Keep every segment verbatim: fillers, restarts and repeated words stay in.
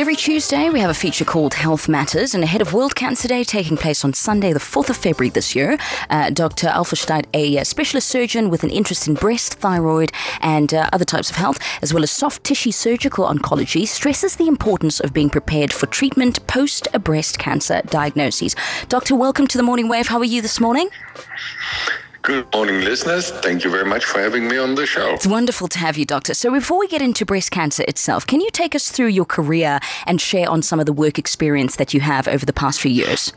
Every Tuesday, we have a feature called Health Matters, and ahead of World Cancer Day taking place on Sunday, the fourth of February this year, uh, Doctor Alfersteit, a specialist surgeon with an interest in breast, thyroid, and uh, other types of health, as well as soft tissue surgical oncology, stresses the importance of being prepared for treatment post a breast cancer diagnosis. Doctor, welcome to the Morning Wave. How are you this morning? Good morning, listeners. Thank you very much for having me on the show. It's wonderful to have you, Doctor. So before we get into breast cancer itself, can you take us through your career and share on some of the work experience that you have over the past few years?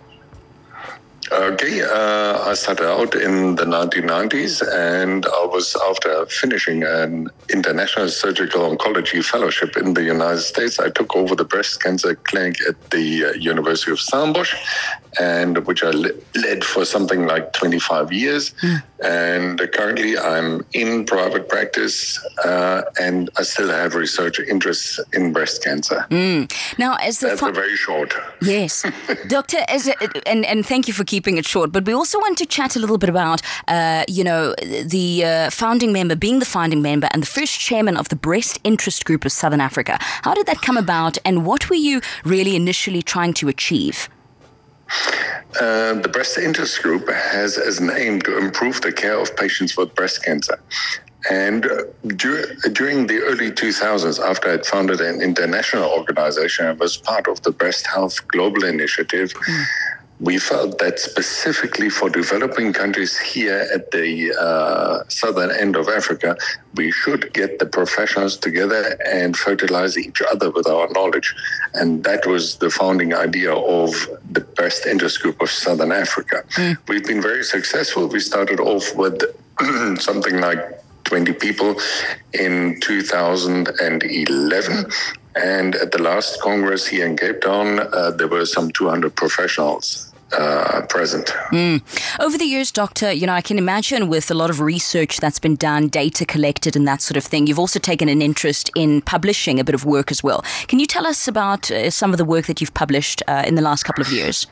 Okay, uh, I started out in the nineteen nineties, and I was, after finishing an international surgical oncology fellowship in the United States, I took over the breast cancer clinic at the uh, University of Stellenbosch, and which I le- led for something like twenty-five years. Mm. And uh, currently I'm in private practice, uh, and I still have research interests in breast cancer. Mm. Now, as the That's fu- a very short. Yes. Doctor, as a, and, and thank you for keeping it short, but we also want to chat a little bit about, uh, you know, the uh, founding member, being the founding member and the first chairman of the Breast Interest Group of Southern Africa. How did that come about, and what were you really initially trying to achieve? Uh, the Breast Interest Group has as an aim to improve the care of patients with breast cancer. And uh, dur- during the early two thousands, after I'd founded an international organization, I was part of the Breast Health Global Initiative. Mm. We felt that specifically for developing countries here at the uh, southern end of Africa, we should get the professionals together and fertilize each other with our knowledge. And that was the founding idea of the Breast Interest Group of Southern Africa. Mm. We've been very successful. We started off with something like twenty people in two thousand eleven. And at the last Congress here in Cape Town, uh, there were some two hundred professionals uh, present. Mm. Over the years, Doctor, you know, I can imagine with a lot of research that's been done, data collected and that sort of thing, you've also taken an interest in publishing a bit of work as well. Can you tell us about uh, some of the work that you've published uh, in the last couple of years?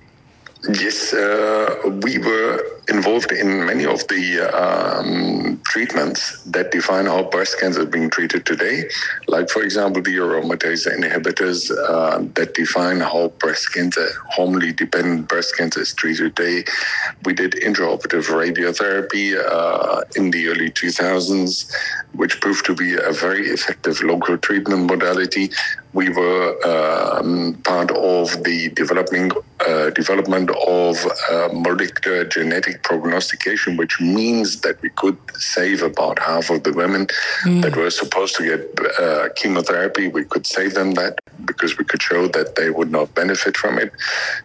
Yes, uh, we were involved in many of the um, treatments that define how breast cancer is being treated today. Like, for example, the aromatase inhibitors uh, that define how breast cancer, hormonally dependent breast cancer is treated today. We did intraoperative radiotherapy uh, in the early two thousands, which proved to be a very effective local treatment modality. We were um, part of the developing, uh, development of uh, molecular genetic prognostication, which means that we could save about half of the women mm. that were supposed to get uh, chemotherapy. We could save them that because we could show that they would not benefit from it.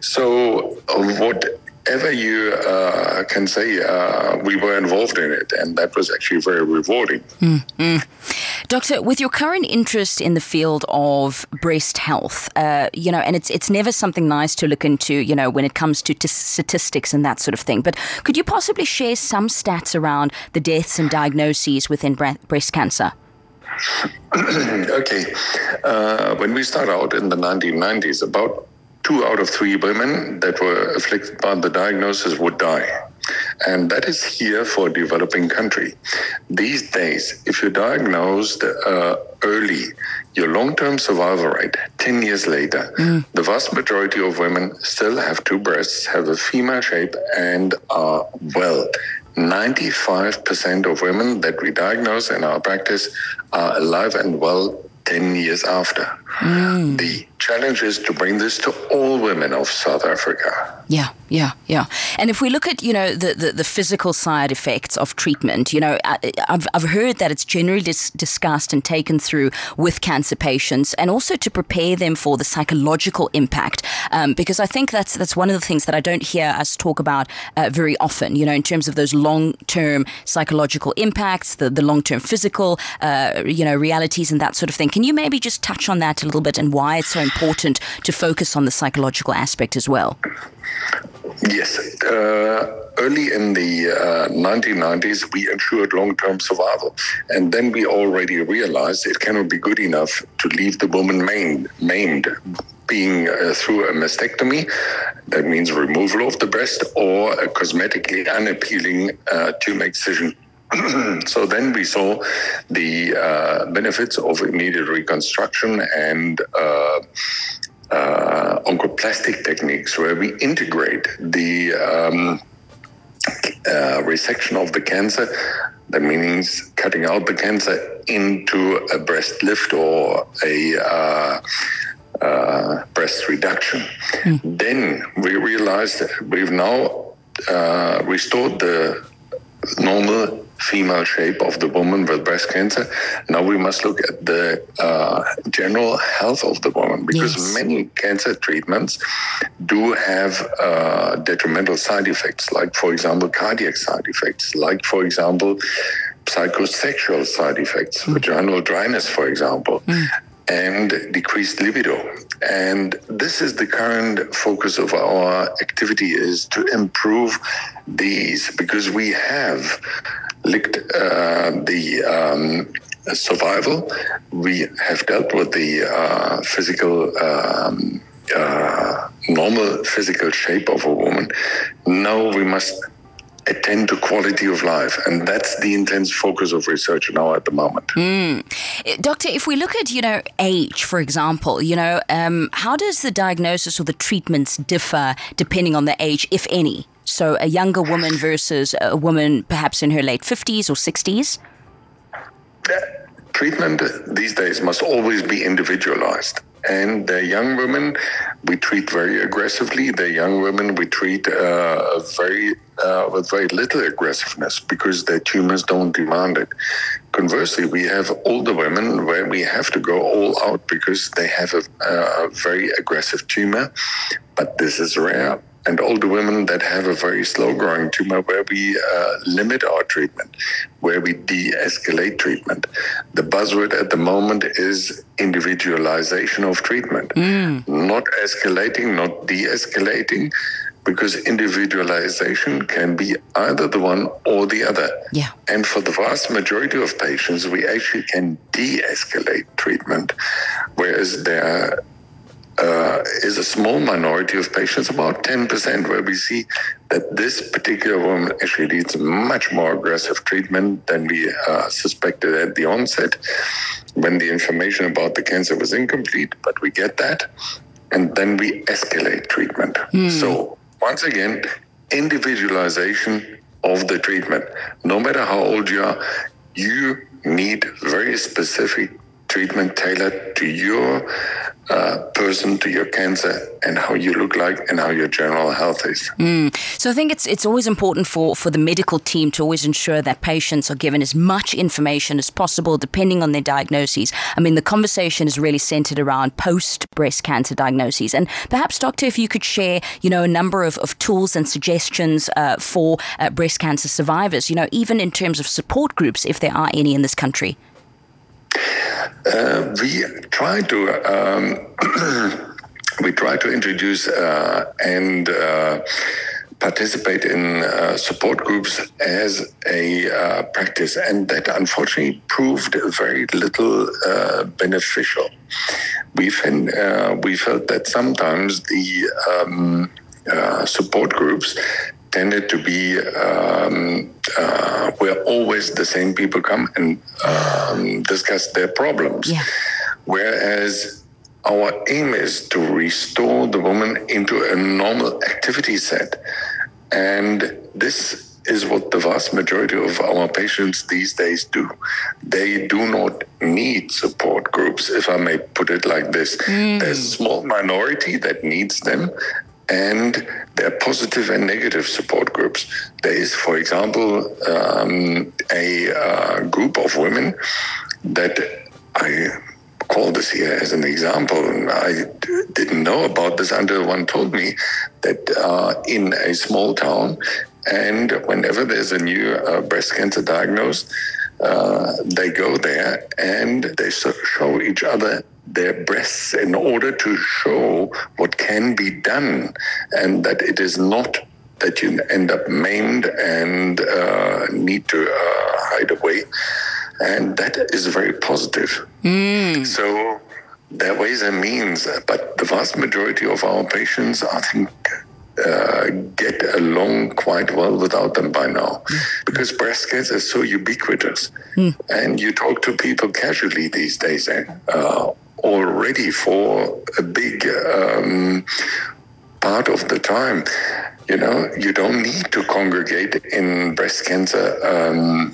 So uh, whatever you uh, can say, uh, we were involved in it, and that was actually very rewarding. Mm-hmm. Doctor, with your current interest in the field of breast health, uh, you know, and it's it's never something nice to look into, you know, when it comes to t- statistics and that sort of thing, but could you possibly share some stats around the deaths and diagnoses within bre- breast cancer? Okay. Uh, when we started out in the nineteen nineties, about two out of three women that were afflicted by the diagnosis would die. And that is here for a developing country. These days, if you're diagnosed uh, early, your long-term survival rate, ten years later, mm. the vast majority of women still have two breasts, have a female shape, and are well. ninety-five percent of women that we diagnose in our practice are alive and well ten years after. Mm. The challenge is to bring this to all women of South Africa. Yeah, yeah, yeah. And if we look at, you know, the, the, the physical side effects of treatment, you know, I, I've I've heard that it's generally dis- discussed and taken through with cancer patients, and also to prepare them for the psychological impact, um, because I think that's that's one of the things that I don't hear us talk about uh, very often, you know, in terms of those long-term psychological impacts, the, the long-term physical, uh, you know, realities and that sort of thing. Can you maybe just touch on that a little bit and why it's so important to focus on the psychological aspect as well? Yes. Uh, early in the uh, nineteen nineties, we ensured long-term survival. And then we already realized it cannot be good enough to leave the woman maimed, maimed being uh, through a mastectomy. That means removal of the breast, or a cosmetically unappealing uh, tumor excision So then we saw the uh, benefits of immediate reconstruction and uh, uh, oncoplastic techniques, where we integrate the um, uh, resection of the cancer. That means cutting out the cancer into a breast lift or a uh, uh, breast reduction. Mm. Then we realized that we've now uh, restored the normal female shape of the woman with breast cancer. Now we must look at the uh, general health of the woman, because yes. many cancer treatments do have uh, detrimental side effects, like, for example, cardiac side effects, like, for example, psychosexual side effects, mm. vaginal dryness, for example, mm. and decreased libido. And this is the current focus of our activity, is to improve these, because we have looked uh, the um, survival, we have dealt with the uh, physical um, uh, normal physical shape of a woman. Now we must attend to quality of life, and that's the intense focus of research now at the moment. Mm. Doctor, if we look at, you know, age, for example, you know, um, how does the diagnosis or the treatments differ depending on the age, if any? So a younger woman versus a woman perhaps in her late fifties or sixties? The treatment these days must always be individualized. And the young women, we treat very aggressively. The young women, we treat uh, very uh, with very little aggressiveness, because their tumors don't demand it. Conversely, we have older women where we have to go all out because they have a, a very aggressive tumor, but this is rare. And older women that have a very slow-growing tumor, where we uh, limit our treatment, where we de-escalate treatment. The buzzword at the moment is individualization of treatment. Mm. Not escalating, not de-escalating, because individualization can be either the one or the other. Yeah. And for the vast majority of patients, we actually can de-escalate treatment, whereas there are Uh, is a small minority of patients, about ten percent, where we see that this particular woman actually needs much more aggressive treatment than we uh, suspected at the onset, when the information about the cancer was incomplete, but we get that, and then we escalate treatment. Mm. So, once again, individualization of the treatment. No matter how old you are, you need very specific treatment tailored to your uh, person, to your cancer, and how you look like and how your general health is. Mm. So I think it's it's always important for, for the medical team to always ensure that patients are given as much information as possible, depending on their diagnoses. I mean, the conversation is really centered around post-breast cancer diagnoses. And perhaps, Doctor, if you could share, you know, a number of, of tools and suggestions uh, for uh, breast cancer survivors, you know, even in terms of support groups, if there are any in this country. Uh, we try to um, we try to introduce uh, and uh, participate in uh, support groups as a uh, practice, and that unfortunately proved very little uh, beneficial. We found, uh, we felt that sometimes the um, uh, support groups tended to be um, uh, where always the same people come and um, discuss their problems. Yeah. Whereas our aim is to restore the woman into a normal activity set. And this is what the vast majority of our patients these days do. They do not need support groups, if I may put it like this. Mm. There's a small minority that needs them, and there are positive and negative support groups. There is, for example, um, a uh, group of women that I call this here as an example. I d- didn't know about this until one told me that uh, in a small town, and whenever there's a new uh, breast cancer diagnosed, uh, they go there and they so- show each other their breasts in order to show what can be done, and that it is not that you end up maimed and uh, need to uh, hide away. And that is very positive. Mm. So there are ways and means, but the vast majority of our patients, I think uh, get along quite well without them by now, because breast cancer is so ubiquitous. Mm. And you talk to people casually these days, uh, already for a big um, part of the time. You know, you don't need to congregate in breast cancer um,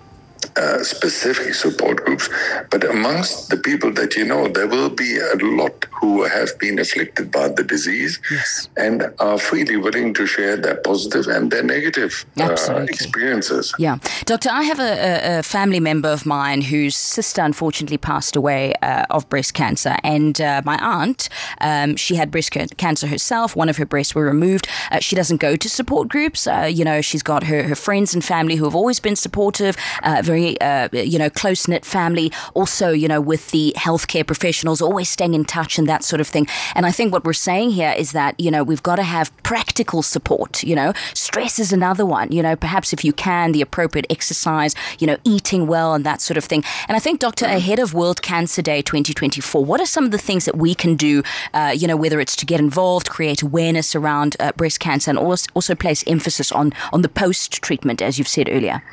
uh, specific support groups, but amongst the people that you know, there will be a lot who have been afflicted by the disease, yes, and are freely willing to share their positive and their negative uh, experiences. Yeah. Doctor, I have a, a family member of mine whose sister unfortunately passed away uh, of breast cancer, and uh, my aunt, um, she had breast cancer herself. One of her breasts were removed. Uh, she doesn't go to support groups. Uh, you know, she's got her, her friends and family who have always been supportive, uh, very, uh, you know, close-knit family. Also, you know, with the healthcare professionals, always staying in touch and that sort of thing. And I think what we're saying here is that, you know, we've got to have practical support. You know, stress is another one. You know, perhaps if you can, the appropriate exercise, you know, eating well and that sort of thing. And I think, Doctor, ahead of World Cancer Day twenty twenty-four, what are some of the things that we can do, uh, you know, whether it's to get involved, create awareness around uh, breast cancer, and also, also place emphasis on, on the post-treatment, as you've said earlier?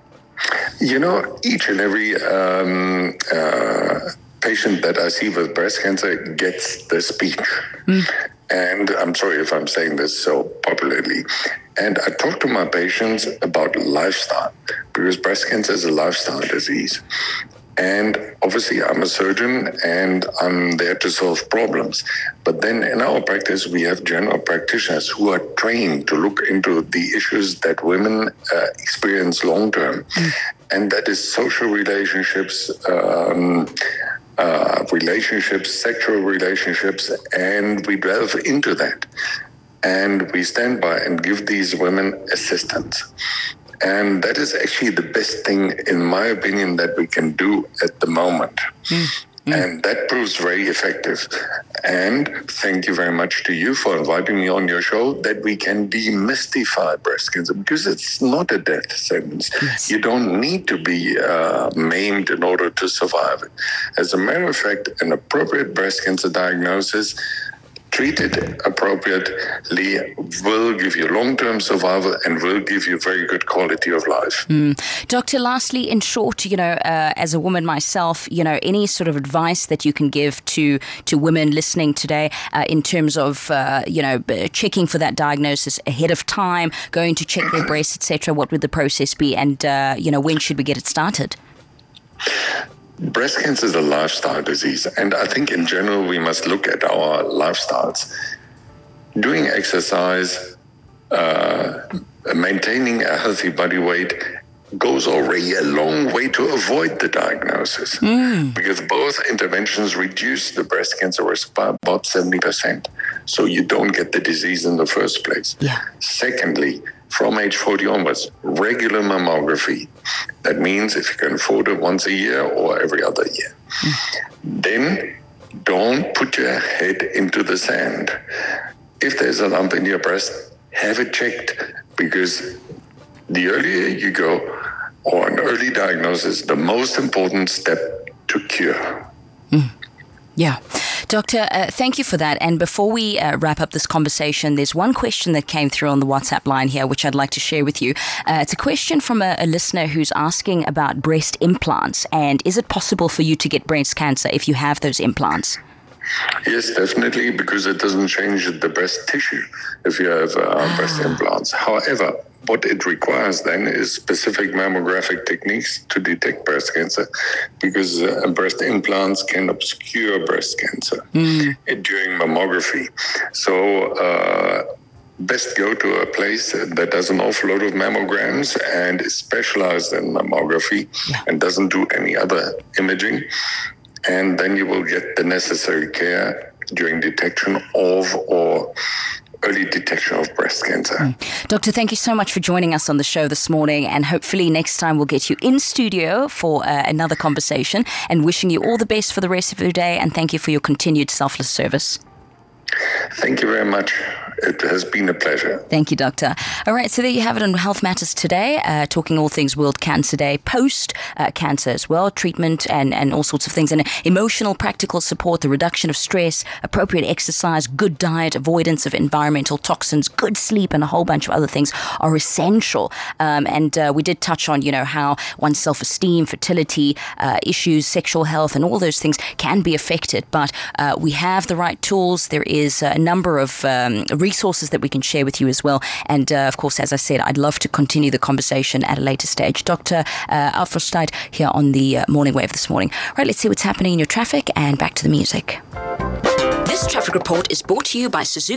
You know, each and every um, uh, patient that I see with breast cancer gets the speech. Mm. And I'm sorry if I'm saying this so popularly. And I talk to my patients about lifestyle, because breast cancer is a lifestyle disease. And obviously, I'm a surgeon and I'm there to solve problems. But then in our practice, we have general practitioners who are trained to look into the issues that women uh, experience long term. Mm. And that is social relationships, um, uh, relationships, sexual relationships, and we delve into that. And we stand by and give these women assistance. And that is actually the best thing, in my opinion, that we can do at the moment. Mm. Mm. And that proves very effective. And thank you very much to you for inviting me on your show, that we can demystify breast cancer, because it's not a death sentence. Yes. You don't need to be uh, maimed in order to survive it. As a matter of fact, an appropriate breast cancer diagnosis, treated appropriately, will give you long-term survival and will give you very good quality of life. Mm. Doctor, lastly, in short, you know, uh, as a woman myself, you know, any sort of advice that you can give to to women listening today uh, in terms of, uh, you know, checking for that diagnosis ahead of time, going to check their breasts, et cetera, what would the process be, and, uh, you know, when should we get it started? Breast cancer is a lifestyle disease, and I think in general we must look at our lifestyles. Doing exercise, uh, maintaining a healthy body weight goes already a long way to avoid the diagnosis, mm. because both interventions reduce the breast cancer risk by about seventy percent. So you don't get the disease in the first place. Yeah. Secondly, from age forty onwards, regular mammography. That means if you can afford it, once a year or every other year. Mm. Then don't put your head into the sand. If there's a lump in your breast, have it checked, because the earlier you go, or an early diagnosis, the most important step to cure. Mm. Yeah. Doctor, uh, thank you for that. And before we uh, wrap up this conversation, there's one question that came through on the WhatsApp line here, which I'd like to share with you. Uh, it's a question from a, a listener who's asking about breast implants. And is it possible for you to get breast cancer if you have those implants? Yes, definitely, because it doesn't change the breast tissue if you have uh, ah. breast implants. However, what it requires then is specific mammographic techniques to detect breast cancer, because uh, breast implants can obscure breast cancer mm. during mammography. So uh, best go to a place that does an awful lot of mammograms and is specialized in mammography yeah. and doesn't do any other imaging. And then you will get the necessary care during detection of or early detection of breast cancer. Mm. Doctor, thank you so much for joining us on the show this morning, and hopefully next time we'll get you in studio for uh, another conversation, and wishing you all the best for the rest of your day, and thank you for your continued selfless service. Thank you very much. It has been a pleasure. Thank you, Doctor. All right, so there you have it on Health Matters today, uh, talking all things World Cancer Day, post-cancer uh, as well, treatment and, and all sorts of things, and emotional, practical support, the reduction of stress, appropriate exercise, good diet, avoidance of environmental toxins, good sleep, and a whole bunch of other things are essential. Um, and uh, we did touch on, you know, how one's self-esteem, fertility uh, issues, sexual health, and all those things can be affected. But uh, we have the right tools. There is a number of um, resources that we can share with you as well. And uh, of course, as I said, I'd love to continue the conversation at a later stage. Doctor Uh, Alfred here on the uh, Morning Wave this morning. Right, let's see what's happening in your traffic and back to the music. This traffic report is brought to you by Suzuki.